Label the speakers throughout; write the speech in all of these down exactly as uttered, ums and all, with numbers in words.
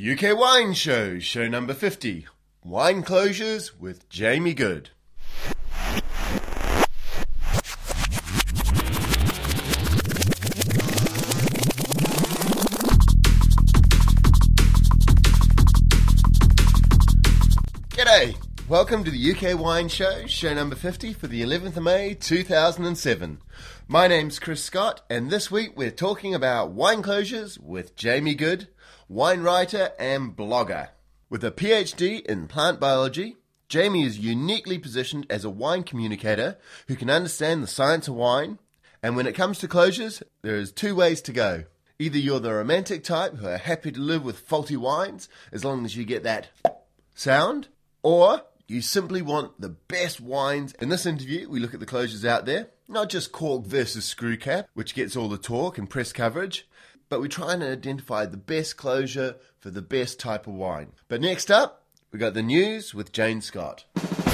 Speaker 1: U K Wine Show, show number fifty. Wine Closures with Jamie Goode. G'day! Welcome to the U K Wine Show, show number fifty for the eleventh of May two thousand seven. My name's Chris Scott, and this week we're talking about wine closures with Jamie Goode, wine writer and blogger. With a P H D in plant biology, Jamie is uniquely positioned as a wine communicator who can understand the science of wine, and when it comes to closures, there is two ways to go. Either you're the romantic type who are happy to live with faulty wines as long as you get that sound, or you simply want the best wines. In this interview, we look at the closures out there, not just cork versus screw cap, which gets all the talk and press coverage, but we try and identify the best closure for the best type of wine. But next up, we got the news with Jane Scott.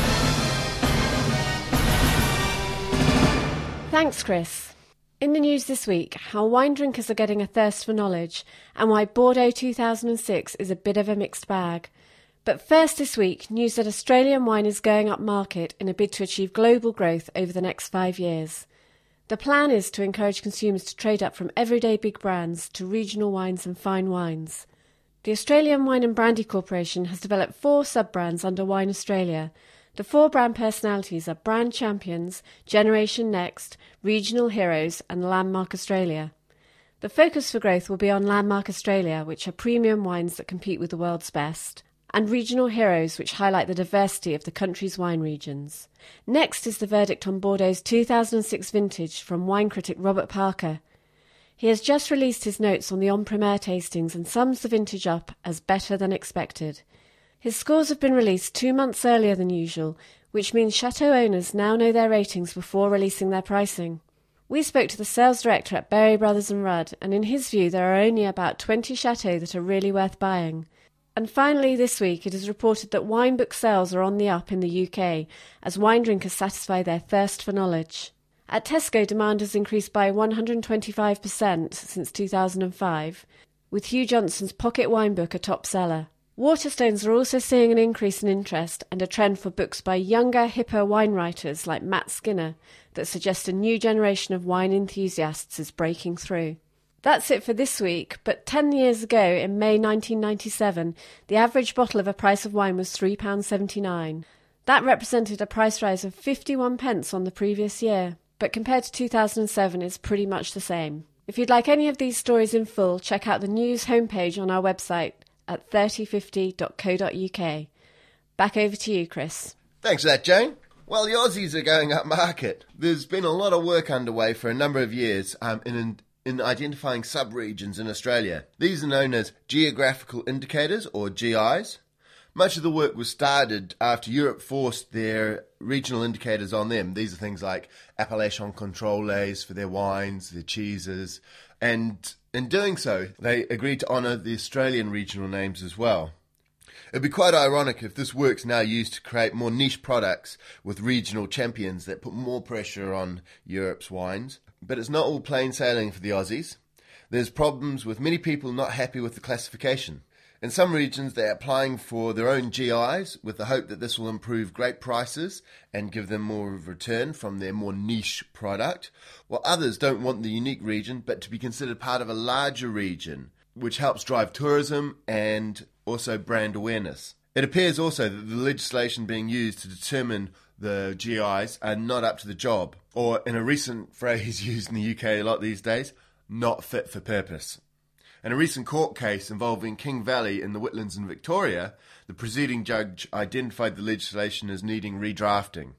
Speaker 2: Thanks, Chris. In the news this week, how wine drinkers are getting a thirst for knowledge, and why Bordeaux two thousand six is a bit of a mixed bag. But first this week, news that Australian wine is going up market in a bid to achieve global growth over the next five years. The plan is to encourage consumers to trade up from everyday big brands to regional wines and fine wines. The Australian Wine and Brandy Corporation has developed four sub-brands under Wine Australia. The four brand personalities are Brand Champions, Generation Next, Regional Heroes and Landmark Australia. The focus for growth will be on Landmark Australia, which are premium wines that compete with the world's best, and Regional Heroes, which highlight the diversity of the country's wine regions. Next is the verdict on Bordeaux's two thousand six vintage from wine critic Robert Parker. He has just released his notes on the en-primeur tastings and sums the vintage up as better than expected. His scores have been released two months earlier than usual, which means chateau owners now know their ratings before releasing their pricing. We spoke to the sales director at Berry Brothers and Rudd, and in his view there are only about twenty chateaux that are really worth buying. And finally this week it is reported that wine book sales are on the up in the U K as wine drinkers satisfy their thirst for knowledge. At Tesco, demand has increased by one hundred twenty-five percent since two thousand five, with Hugh Johnson's Pocket Wine Book a top seller. Waterstones are also seeing an increase in interest and a trend for books by younger, hipper wine writers like Matt Skinner that suggest a new generation of wine enthusiasts is breaking through. That's it for this week, but ten years ago, in May nineteen ninety-seven, the average bottle of a price of wine was three pounds seventy-nine. That represented a price rise of fifty-one pence on the previous year, but compared to two thousand seven, it's pretty much the same. If you'd like any of these stories in full, check out the news homepage on our website at thirty fifty dot co dot uk. Back over to you, Chris.
Speaker 1: Thanks for that, Jane. Well, the Aussies are going up market. There's been a lot of work underway for a number of years um, in in identifying sub-regions in Australia. These are known as geographical indicators, or G Is. Much of the work was started after Europe forced their regional indicators on them. These are things like appellation controles for their wines, their cheeses, and in doing so, they agreed to honour the Australian regional names as well. It'd be quite ironic if this work's now used to create more niche products with regional champions that put more pressure on Europe's wines. But it's not all plain sailing for the Aussies. There's problems with many people not happy with the classification. In some regions, they're applying for their own G Is with the hope that this will improve grape prices and give them more of a return from their more niche product, while others don't want the unique region but to be considered part of a larger region, which helps drive tourism and also brand awareness. It appears also that the legislation being used to determine the G Is are not up to the job, or in a recent phrase used in the U K a lot these days, not fit for purpose. In a recent court case involving King Valley in the Whitlands in Victoria, the proceeding judge identified the legislation as needing redrafting.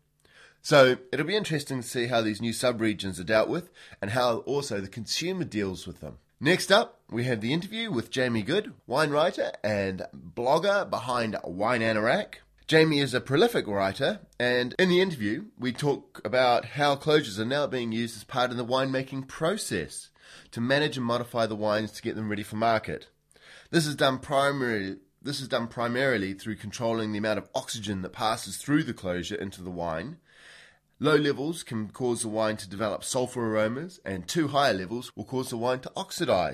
Speaker 1: So it'll be interesting to see how these new sub-regions are dealt with and how also the consumer deals with them. Next up, we have the interview with Jamie Goode, wine writer and blogger behind Wine Anorak. Jamie is a prolific writer, and in the interview, we talk about how closures are now being used as part of the winemaking process to manage and modify the wines to get them ready for market. This is done primarily this is done primarily through controlling the amount of oxygen that passes through the closure into the wine. Low levels can cause the wine to develop sulfur aromas, and too high levels will cause the wine to oxidize.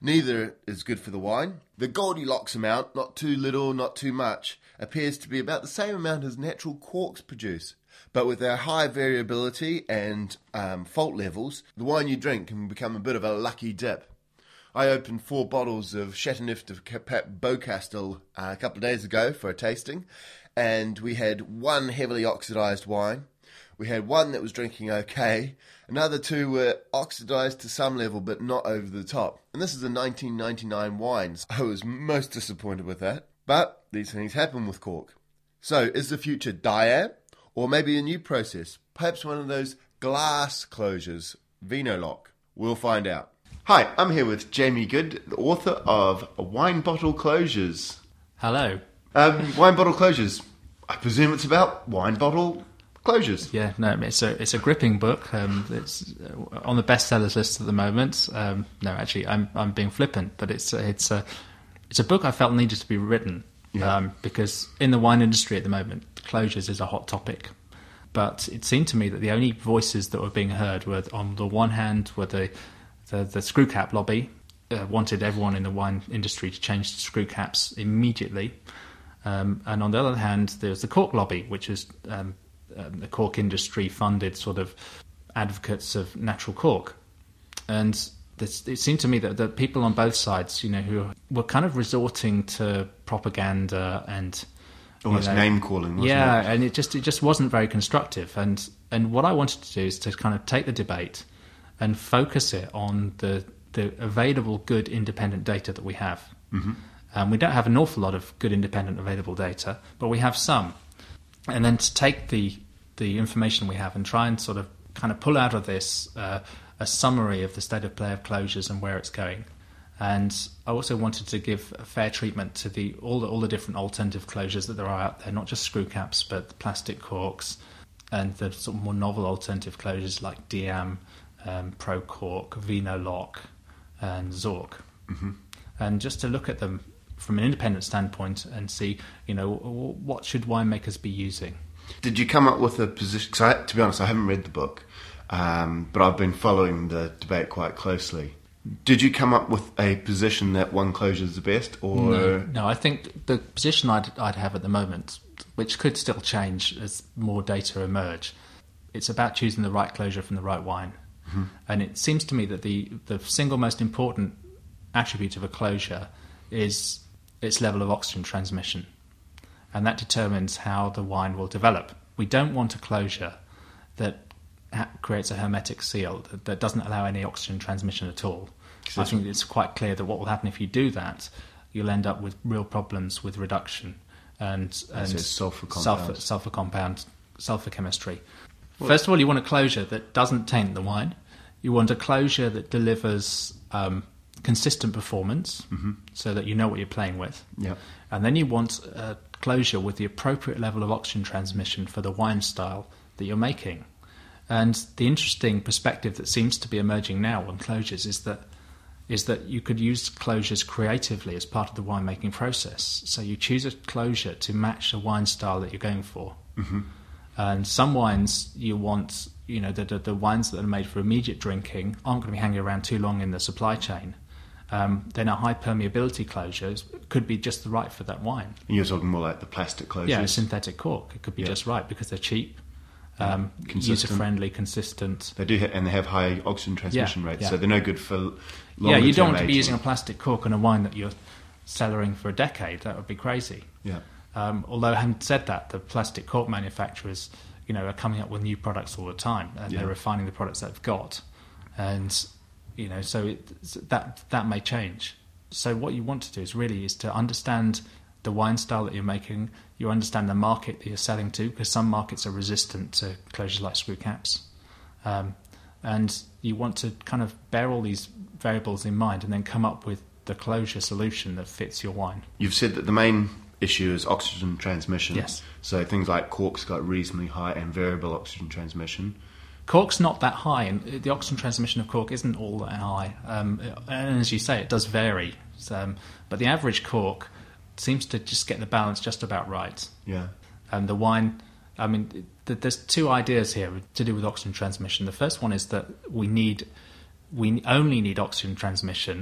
Speaker 1: Neither is good for the wine. The Goldilocks amount, not too little, not too much, appears to be about the same amount as natural corks produce. But with their high variability and um, fault levels, the wine you drink can become a bit of a lucky dip. I opened four bottles of Chateauneuf de Beaucastel uh, a couple of days ago for a tasting, and we had one heavily oxidised wine. We had one that was drinking okay. Another two were oxidised to some level, but not over the top. And this is a nineteen ninety-nine wine. So I was most disappointed with that. But these things happen with cork. So is the future D I A B? Or maybe a new process? Perhaps one of those glass closures, Vinolock. We'll find out. Hi, I'm here with Jamie Good, the author of Wine Bottle Closures.
Speaker 3: Hello.
Speaker 1: Um, wine Bottle Closures. I presume it's about wine bottle closures.
Speaker 3: Yeah, no, it's a it's a gripping book. Um, it's on the bestsellers list at the moment. Um, no, actually, I'm I'm being flippant, but it's it's a it's a book I felt needed to be written
Speaker 1: Yeah.
Speaker 3: um, because in the wine industry at the moment, closures is a hot topic. But it seemed to me that the only voices that were being heard were, on the one hand, were the the, the screw cap lobby, uh, wanted everyone in the wine industry to change to screw caps immediately, um, and on the other hand, there's the cork lobby, which is um, um, the cork industry funded sort of advocates of natural cork, and this, it seemed to me that the people on both sides, you know, who were kind of resorting to propaganda and
Speaker 1: Almost
Speaker 3: you know,
Speaker 1: name calling, wasn't
Speaker 3: yeah,
Speaker 1: it?
Speaker 3: and it just it just wasn't very constructive. And and what I wanted to do is to kind of take the debate and focus it on the the available good independent data that we have. Mm-hmm. Um, we don't have an awful lot of good independent available data, but we have some. And then to take the the information we have and try and sort of kind of pull out of this uh, a summary of the state of play of closures and where it's going. And I also wanted to give a fair treatment to the all the all the different alternative closures that there are out there, not just screw caps, but plastic corks and the sort of more novel alternative closures like D A M, um, Pro Cork, Vinolock, and Zork. Mm-hmm. And just to look at them from an independent standpoint and see, you know, what should winemakers be using.
Speaker 1: Did you come up with a position? Because to be honest, I haven't read the book, um, but I've been following the debate quite closely. Did you come up with a position that one closure is the best, or
Speaker 3: no? No, I think the position I'd, I'd have at the moment, which could still change as more data emerge, it's about choosing the right closure from the right wine. Mm-hmm. And it seems to me that the the single most important attribute of a closure is its level of oxygen transmission, and that determines how the wine will develop. We don't want a closure that ha- creates a hermetic seal that, that doesn't allow any oxygen transmission at all. I think it's quite clear that what will happen if you do that, you'll end up with real problems with reduction and, and
Speaker 1: sulfur compound.
Speaker 3: sulfur, sulfur compound, sulfur chemistry. Well, first of all, you want a closure that doesn't taint the wine. You want a closure that delivers um, consistent performance, mm-hmm. so that you know what you're playing with.
Speaker 1: Yeah.
Speaker 3: And then you want a closure with the appropriate level of oxygen transmission for the wine style that you're making. And the interesting perspective that seems to be emerging now on closures is that is that you could use closures creatively as part of the winemaking process. So you choose a closure to match the wine style that you're going for. Mm-hmm. And some wines you want, you know, the, the, the wines that are made for immediate drinking aren't going to be hanging around too long in the supply chain. Um, then a high permeability closure could be just right for that wine.
Speaker 1: And you're talking more like the plastic closures?
Speaker 3: Yeah, synthetic cork. It could be yeah. just right because they're cheap, um, user-friendly, consistent.
Speaker 1: They do, ha- and they have high oxygen transmission
Speaker 3: yeah,
Speaker 1: rates,
Speaker 3: yeah.
Speaker 1: so they're no good for.
Speaker 3: Yeah, you don't want to be using a plastic cork on a wine that you're cellaring for a decade. That would be crazy.
Speaker 1: Yeah.
Speaker 3: Um, although, having said that, the plastic cork manufacturers, you know, are coming up with new products all the time, and yeah. they're refining the products that they've got, and you know, so it, that that may change. So what you want to do is really is to understand the wine style that you're making. You understand the market that you're selling to, because some markets are resistant to closures like screw caps, um, and you want to kind of bear all these variables in mind, and then come up with the closure solution that fits your wine.
Speaker 1: You've said that the main issue is oxygen transmission.
Speaker 3: Yes.
Speaker 1: So things like cork's got reasonably high and variable oxygen transmission.
Speaker 3: Cork's not that high, and the oxygen transmission of cork isn't all that high. Um, and as you say, it does vary. Um, but the average cork seems to just get the balance just about right.
Speaker 1: Yeah.
Speaker 3: And the wine, I mean, th- there's two ideas here to do with oxygen transmission. The first one is that we need, we only need oxygen transmission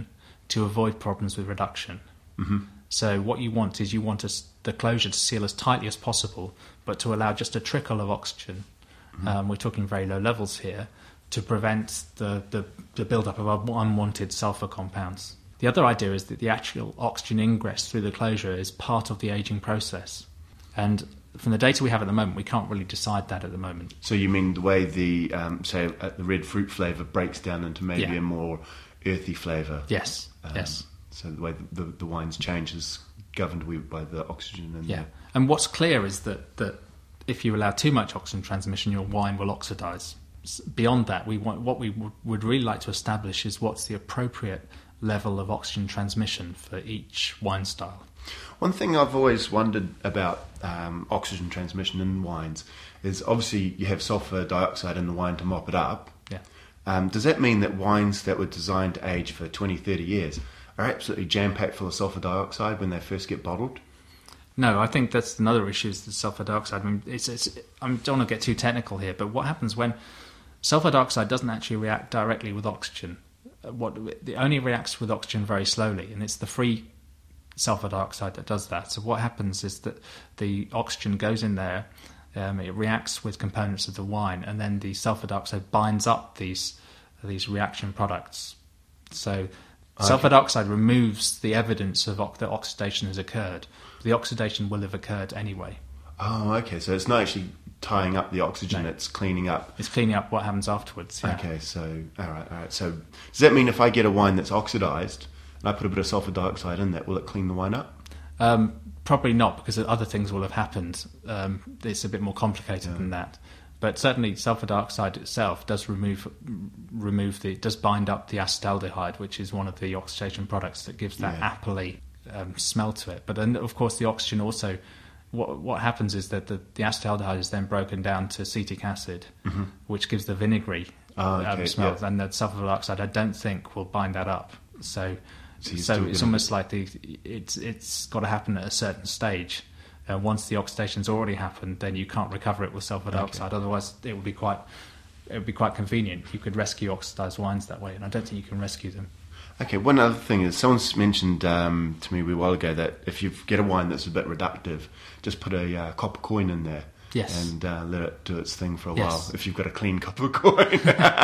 Speaker 3: to avoid problems with reduction.
Speaker 1: Mm-hmm.
Speaker 3: So what you want is you want us, the closure to seal as tightly as possible, but to allow just a trickle of oxygen. Mm-hmm. Um, we're talking very low levels here, to prevent the, the, the build-up of unwanted sulfur compounds. The other idea is that the actual oxygen ingress through the closure is part of the aging process. And from the data we have at the moment, we can't really decide that at the moment.
Speaker 1: So you mean the way the, um, say, uh, the red fruit flavour breaks down into maybe
Speaker 3: Yeah.
Speaker 1: a more earthy flavour?
Speaker 3: Yes,
Speaker 1: Um,
Speaker 3: yes.
Speaker 1: So the way the, the, the wines change is governed by the oxygen. And
Speaker 3: Yeah. And what's clear is that, that if you allow too much oxygen transmission, your wine will oxidise. Beyond that, we want, what we w- would really like to establish is what's the appropriate level of oxygen transmission for each wine style.
Speaker 1: One thing I've always wondered about um, oxygen transmission in wines is obviously you have sulfur dioxide in the wine to mop it up.
Speaker 3: Yeah.
Speaker 1: Um, does that mean that wines that were designed to age for twenty, thirty years are absolutely jam-packed full of sulfur dioxide when they first get bottled?
Speaker 3: No, I think that's another issue is the sulfur dioxide. I mean, it's, it's, I don't want to get too technical here, but what happens when sulfur dioxide doesn't actually react directly with oxygen? What it only reacts with oxygen very slowly, and it's the free sulfur dioxide that does that. So what happens is that the oxygen goes in there, um, it reacts with components of the wine, and then the sulfur dioxide binds up these these reaction products. So okay. Sulfur dioxide removes the evidence of ox- that oxidation has occurred. The oxidation will have occurred anyway.
Speaker 1: Oh, okay. So it's not actually tying up the oxygen;
Speaker 3: No.
Speaker 1: it's cleaning up.
Speaker 3: It's cleaning up what happens afterwards. Yeah.
Speaker 1: Okay. So all right, all right. So does that mean if I get a wine that's oxidised and I put a bit of sulfur dioxide in that, will it clean the wine up?
Speaker 3: Um, probably not, because other things will have happened. Um, it's a bit more complicated yeah. than that. But certainly, sulfur dioxide itself does remove remove the does bind up the acetaldehyde, which is one of the oxidation products that gives that
Speaker 1: Yeah.
Speaker 3: appley um, smell to it. But then, of course, the oxygen also. What what happens is that the, the acetaldehyde is then broken down to acetic acid,
Speaker 1: mm-hmm.
Speaker 3: which gives the vinegary
Speaker 1: oh, okay.
Speaker 3: um, smell,
Speaker 1: yeah.
Speaker 3: and the sulfur dioxide I don't think will bind that up. So,
Speaker 1: so,
Speaker 3: so it's
Speaker 1: gonna...
Speaker 3: almost like the it's it's got to happen at a certain stage. Uh, once the oxidation's already happened, then you can't recover it with sulfur dioxide. Okay. Otherwise, it would be quite it would be quite convenient. You could rescue oxidized wines that way, and I don't think you can rescue them.
Speaker 1: Okay, one other thing is someone's mentioned um, to me a while ago that if you get a wine that's a bit reductive, just put a uh, copper coin in there.
Speaker 3: Yes.
Speaker 1: And uh, let it do its thing for a
Speaker 3: yes.
Speaker 1: while. If you've got a clean copper coin.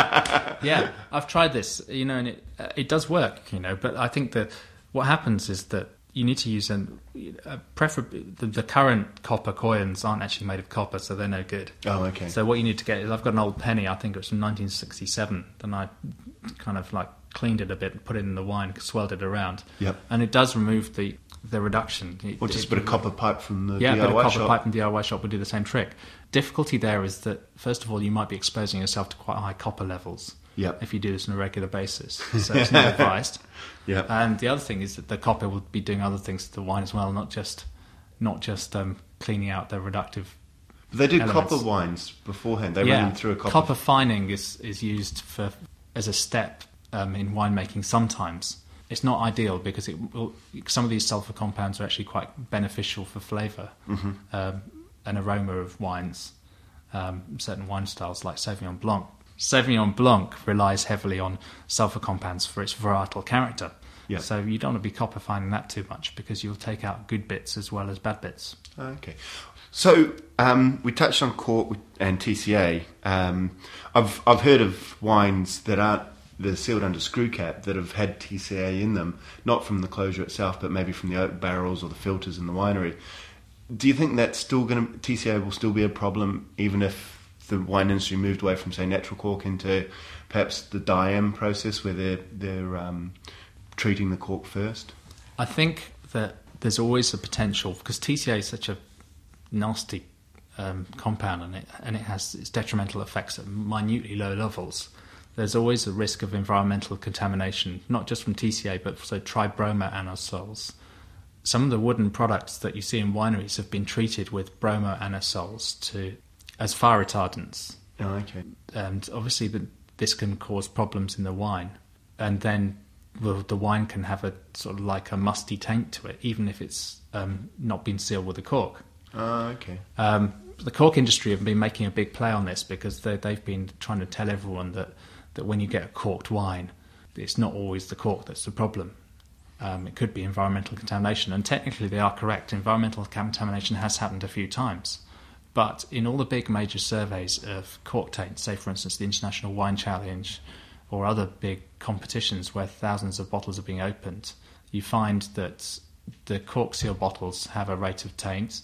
Speaker 3: Yeah, I've tried this, you know, and it uh, it does work, you know. But I think that what happens is that you need to use an a preferably the, the current copper coins aren't actually made of copper, so they're no good.
Speaker 1: Oh, okay.
Speaker 3: So what you need to get is I've got an old penny. I think it was from nineteen sixty-seven, and I kind of like cleaned it a bit and put it in the wine, swirled it around.
Speaker 1: Yep.
Speaker 3: And it does remove the the reduction. It,
Speaker 1: or just
Speaker 3: it,
Speaker 1: a bit of copper pipe from the
Speaker 3: yeah,
Speaker 1: D I Y
Speaker 3: shop. Yeah, a bit of copper
Speaker 1: shop.
Speaker 3: pipe from the D I Y shop would do the same trick. Difficulty there is that, first of all, you might be exposing yourself to quite high copper levels.
Speaker 1: Yep.
Speaker 3: If you do this on a regular basis. So it's not advised.
Speaker 1: Yeah.
Speaker 3: And the other thing is that the copper will be doing other things to the wine as well, not just not just um, cleaning out the reductive.
Speaker 1: But they do
Speaker 3: elements.
Speaker 1: copper wines beforehand. They
Speaker 3: yeah.
Speaker 1: run them through a copper.
Speaker 3: Copper fining is is used for as a step um, in winemaking sometimes. It's not ideal because it will, some of these sulfur compounds are actually quite beneficial for flavour
Speaker 1: mm-hmm.
Speaker 3: um, and aroma of wines. Um, certain wine styles like Sauvignon Blanc. Sauvignon Blanc relies heavily on sulfur compounds for its varietal character.
Speaker 1: Yeah.
Speaker 3: So you don't want to be copper fining that too much because you'll take out good bits as well as bad bits.
Speaker 1: Okay. So um, we touched on cork and T C A. Um, I've I've heard of wines that aren't they're sealed under screw cap that have had T C A in them, not from the closure itself, but maybe from the oak barrels or the filters in the winery. Do you think that's still going to T C A will still be a problem even if the wine industry moved away from, say, natural cork into perhaps the D I M process where they're they're um, treating the cork first?
Speaker 3: I think that there's always a potential because T C A is such a nasty um, compound and it and it has its detrimental effects at minutely low levels. There's always a risk of environmental contamination, not just from T C A, but also tribromoanesols. Some of the wooden products that you see in wineries have been treated with bromoanesols to as fire retardants.
Speaker 1: Oh, okay.
Speaker 3: And obviously the, this can cause problems in the wine. And then well, the wine can have a sort of like a musty taint to it, even if it's um, not been sealed with a cork.
Speaker 1: Oh, okay.
Speaker 3: Um, the cork industry have been making a big play on this because they, they've been trying to tell everyone that, that when you get a corked wine, it's not always the cork that's the problem. Um, it could be environmental contamination, and technically they are correct. Environmental contamination has happened a few times. But in all the big major surveys of cork taint, say for instance the International Wine Challenge or other big competitions where thousands of bottles are being opened, you find that the cork seal bottles have a rate of taint,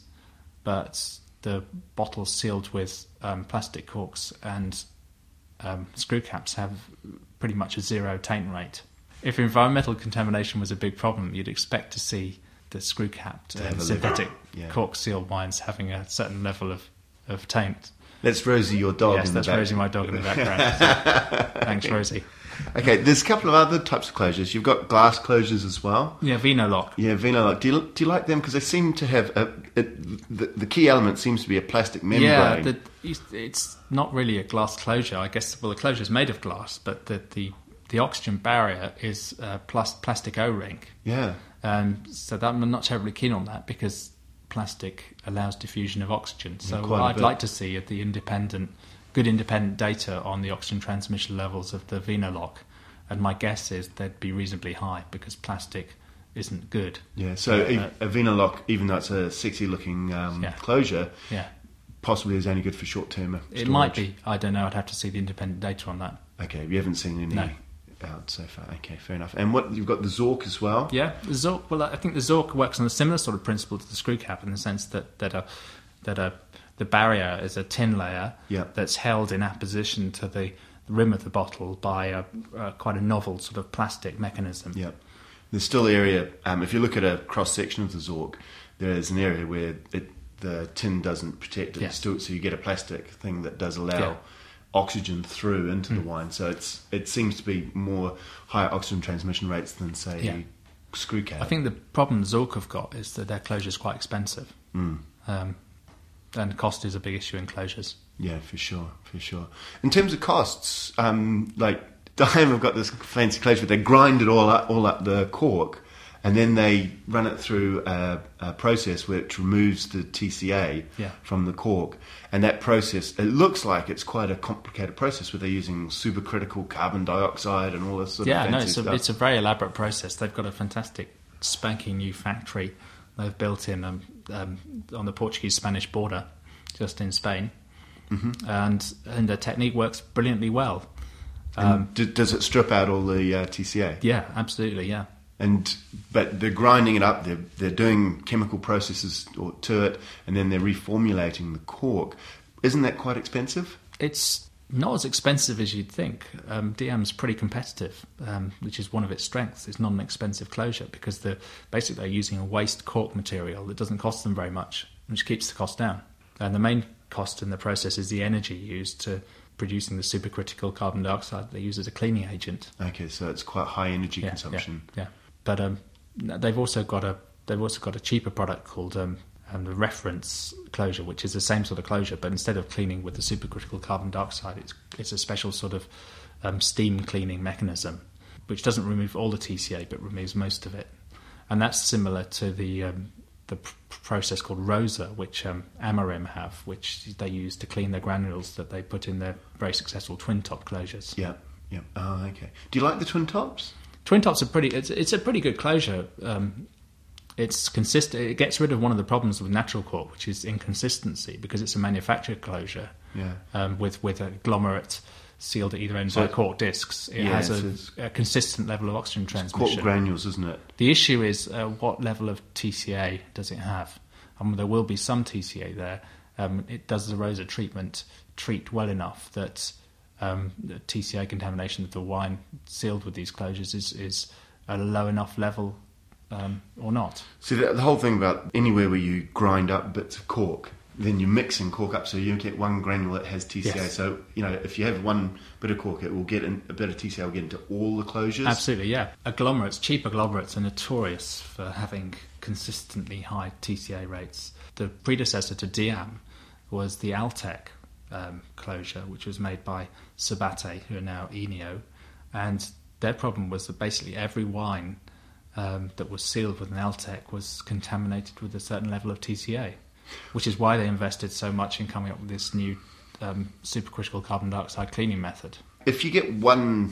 Speaker 3: but the bottles sealed with um, plastic corks and um, screw caps have pretty much a zero taint rate. If environmental contamination was a big problem, you'd expect to see the screw capped uh, synthetic yeah. cork seal wines having a certain level of, of taint.
Speaker 1: That's Rosie, your dog.
Speaker 3: Yes,
Speaker 1: in
Speaker 3: that's
Speaker 1: the back.
Speaker 3: Rosie, my dog in the background. So, thanks, Rosie.
Speaker 1: Okay, there's a couple of other types of closures. You've got glass closures as well.
Speaker 3: Yeah, Vinolock.
Speaker 1: Yeah, Vinolock. Do you do you like them? Because they seem to have a, it, the the key element seems to be a plastic membrane.
Speaker 3: Yeah, the, it's not really a glass closure. I guess well, the closure is made of glass, but the the, the oxygen barrier is a plas- plastic O-ring.
Speaker 1: Yeah.
Speaker 3: Um, so that, I'm not terribly keen on that because plastic allows diffusion of oxygen. So
Speaker 1: yeah,
Speaker 3: I'd like to see the independent, good independent data on the oxygen transmission levels of the Vinolock, and my guess is they'd be reasonably high because plastic isn't good.
Speaker 1: Yeah, so
Speaker 3: uh,
Speaker 1: a, a Vinolock, even though it's a sexy-looking um,
Speaker 3: yeah.
Speaker 1: closure,
Speaker 3: yeah.
Speaker 1: possibly is only good for short-term storage.
Speaker 3: It might be. I don't know. I'd have to see the independent data on that.
Speaker 1: Okay, you haven't seen any
Speaker 3: no.
Speaker 1: out so far. Okay, fair enough. And what you've got the Zork as well.
Speaker 3: Yeah, the Zork. Well, I think the Zork works on a similar sort of principle to the screw cap in the sense that that a that a the barrier is a tin layer
Speaker 1: yeah.
Speaker 3: that's held in apposition to the rim of the bottle by a, uh, quite a novel sort of plastic mechanism.
Speaker 1: Yeah, there's still area. Um, if you look at a cross section of the Zork, there is an area where it, the tin doesn't protect it.
Speaker 3: Yeah.
Speaker 1: Still, so you get a plastic thing that does allow.
Speaker 3: Yeah.
Speaker 1: Oxygen through into
Speaker 3: mm.
Speaker 1: the wine, so it's it seems to be more higher oxygen transmission rates than say
Speaker 3: yeah.
Speaker 1: screw cap.
Speaker 3: I think the problem Zork have got is that their closure is quite expensive,
Speaker 1: mm.
Speaker 3: um, and cost is a big issue in closures.
Speaker 1: Yeah, for sure, for sure. In terms of costs, um, like Daim have got this fancy closure, they grind it all up, all up the cork, and then they run it through a, a process which removes the T C A
Speaker 3: yeah.
Speaker 1: from the cork. And that process, it looks like it's quite a complicated process where they're using supercritical carbon dioxide and all this sort
Speaker 3: yeah,
Speaker 1: of fancy
Speaker 3: no, it's
Speaker 1: stuff.
Speaker 3: a, it's a very elaborate process. They've got a fantastic, spanking new factory they've built in um, um, on the Portuguese-Spanish border, just in Spain.
Speaker 1: Mm-hmm.
Speaker 3: And and the technique works brilliantly well.
Speaker 1: Um, d- does it strip out all the uh, T C A?
Speaker 3: Yeah, absolutely, yeah.
Speaker 1: And but they're grinding it up. They're they're doing chemical processes to it, and then they're reformulating the cork. Isn't that quite expensive?
Speaker 3: It's not as expensive as you'd think. Um, D M's pretty competitive, um, which is one of its strengths. It's not an expensive closure because they're basically they're using a waste cork material that doesn't cost them very much, which keeps the cost down. And the main cost in the process is the energy used to producing the supercritical carbon dioxide they use as a cleaning agent.
Speaker 1: Okay, so it's quite high energy
Speaker 3: yeah,
Speaker 1: consumption.
Speaker 3: Yeah, yeah. But um, they've also got a they've also got a cheaper product called um, um, the reference closure, which is the same sort of closure, but instead of cleaning with the supercritical carbon dioxide, it's it's a special sort of um, steam cleaning mechanism, which doesn't remove all the T C A but removes most of it, and that's similar to the um, the pr- process called ROSA, which um, Amarim have, which they use to clean the granules that they put in their very successful twin top closures.
Speaker 1: Yeah, yeah. Oh, okay. Do you like the twin tops?
Speaker 3: Twin tops are pretty. It's, it's a pretty good closure. Um, it's consistent. It gets rid of one of the problems with natural cork, which is inconsistency, because it's a manufactured closure.
Speaker 1: Yeah.
Speaker 3: Um, with with a agglomerate sealed at either end
Speaker 1: so
Speaker 3: by cork discs, it
Speaker 1: yeah,
Speaker 3: has
Speaker 1: so
Speaker 3: a, a consistent level of oxygen transmission.
Speaker 1: Cork granules, isn't it?
Speaker 3: The issue is uh, what level of T C A does it have? Um, there will be some T C A there. Um, it does the ROSA treatment treat well enough that um, the T C A contamination of the wine sealed with these closures is, is at a low enough level um, or not?
Speaker 1: See, the, the whole thing about anywhere where you grind up bits of cork, then you're mixing cork up, so you get one granule that has T C A.
Speaker 3: Yes.
Speaker 1: So, you know, if you have one bit of cork, it will get in, a bit of T C A will get into all the closures.
Speaker 3: Absolutely, yeah. Agglomerates, cheap agglomerates are notorious for having consistently high T C A rates. The predecessor to D M was the Altec um, closure, which was made by Sabate, who are now Enio, and their problem was that basically every wine um, that was sealed with an Altec was contaminated with a certain level of T C A. Which is why they invested so much in coming up with this new um, supercritical carbon dioxide cleaning method.
Speaker 1: If you get one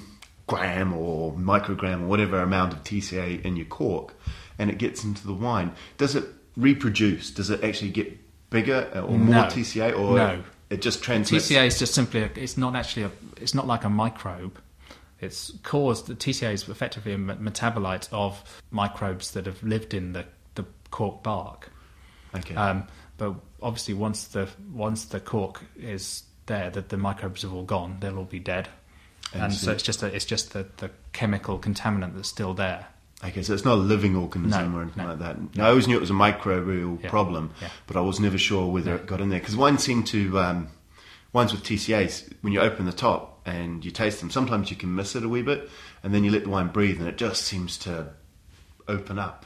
Speaker 1: gram or microgram or whatever amount of T C A in your cork, and it gets into the wine, does it reproduce? Does it actually get bigger or more
Speaker 3: no.
Speaker 1: T C A, or
Speaker 3: no.
Speaker 1: it just transmits?
Speaker 3: T C A is just simply a, it's not actually a it's not like a microbe. It's caused the T C A is effectively a metabolite of microbes that have lived in the, the cork bark.
Speaker 1: Okay.
Speaker 3: Um, but obviously, once the once the cork is there, that the microbes have all gone, they'll all be dead, and, and so it's just a, it's just the, the chemical contaminant that's still there.
Speaker 1: Okay, so it's not a living organism
Speaker 3: no,
Speaker 1: or anything
Speaker 3: no.
Speaker 1: like that. No, I always knew it was a microbial
Speaker 3: yeah.
Speaker 1: problem,
Speaker 3: yeah.
Speaker 1: but I was never sure whether
Speaker 3: yeah.
Speaker 1: it got in there. Because wine seem to, um, wines with T C As, when you open the top and you taste them, sometimes you can miss it a wee bit, and then you let the wine breathe, and it just seems to open up.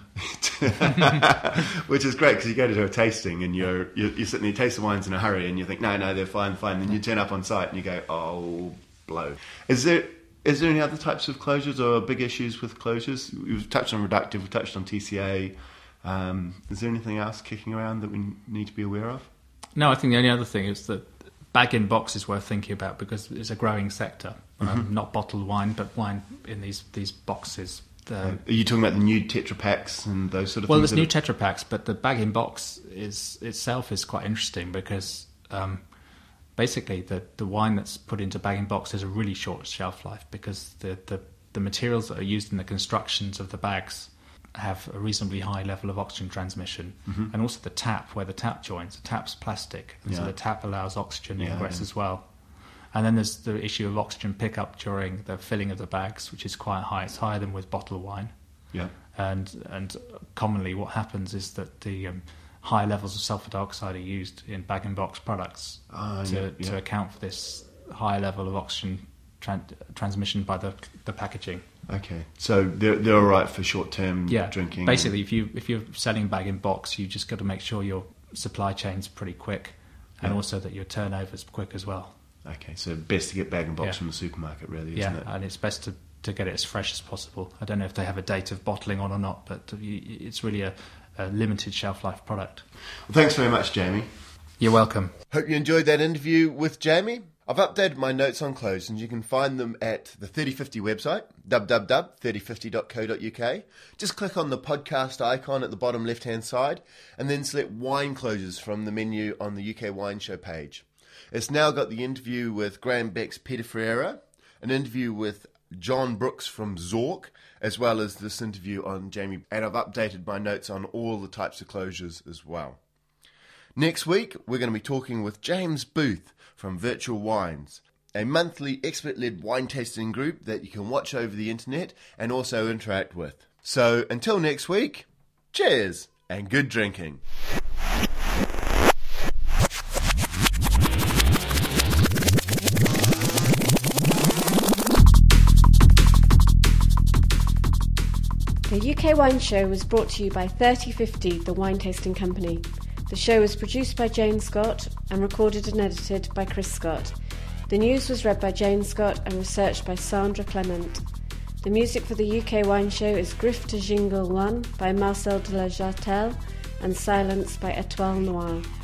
Speaker 1: Which is great, because you go to do a tasting and you're, you're you're sitting there, you taste the wines in a hurry, and you think, no, no, they're fine, fine. Then you turn up on site and you go, oh, blow. Is there is there any other types of closures or big issues with closures? We've touched on reductive, we've touched on T C A. Um, is there anything else kicking around that we need to be aware of?
Speaker 3: No, I think the only other thing is that bag-in-box is worth thinking about, because it's a growing sector. Mm-hmm. Um, not bottled wine, but wine in these, these boxes. The,
Speaker 1: Are you talking about the new Tetra Paks and those sort of
Speaker 3: well,
Speaker 1: things?
Speaker 3: Well, there's new Tetra Paks, but the bag-in-box is itself is quite interesting, because um, basically the, the wine that's put into bag-in-box has a really short shelf life, because the, the, the materials that are used in the constructions of the bags have a reasonably high level of oxygen transmission, mm-hmm. and also the tap, where the tap joins, the tap's plastic, and yeah. so the tap allows oxygen yeah, ingress yeah. as well. And then there's the issue of oxygen pickup during the filling of the bags, which is quite high. It's higher than with bottled wine.
Speaker 1: Yeah.
Speaker 3: And and commonly what happens is that the um, high levels of sulfur dioxide are used in bag-in-box products uh, to, yeah, yeah. to account for this high level of oxygen tran- transmission by the the packaging.
Speaker 1: Okay, so they're they're all right for short-term
Speaker 3: yeah.
Speaker 1: drinking.
Speaker 3: Basically, if you if you're selling bag-in-box, you just got to make sure your supply chain's pretty quick, and yeah. also that your turnover's quick as well.
Speaker 1: Okay, so best to get bag-in-box yeah. from the supermarket, really, isn't
Speaker 3: yeah,
Speaker 1: it?
Speaker 3: Yeah, and it's best to, to get it as fresh as possible. I don't know if they have a date of bottling on or not, but it's really a, a limited shelf-life product.
Speaker 1: Well, thanks very much, Jamie.
Speaker 3: You're welcome.
Speaker 1: Hope you enjoyed that interview with Jamie. I've updated my notes on close, and you can find them at the thirty fifty website, w w w dot thirty fifty dot co dot u k. Just click on the podcast icon at the bottom left-hand side, and then select wine closures from the menu on the U K Wine Show page. It's now got the interview with Graham Beck's Peter Ferreira, an interview with John Brooks from Zork, as well as this interview on Jamie. And I've updated my notes on all the types of closures as well. Next week, we're going to be talking with James Booth from Virtual Wines, a monthly expert-led wine tasting group that you can watch over the internet and also interact with. So until next week, cheers and good drinking.
Speaker 2: The U K Wine Show was brought to you by thirty fifty, the wine tasting company. The show was produced by Jane Scott and recorded and edited by Chris Scott. The news was read by Jane Scott and researched by Sandra Clement. The music for the U K Wine Show is Griffe de Jingle one by Marcel de la Jartelle and Silence by Etoile Noire.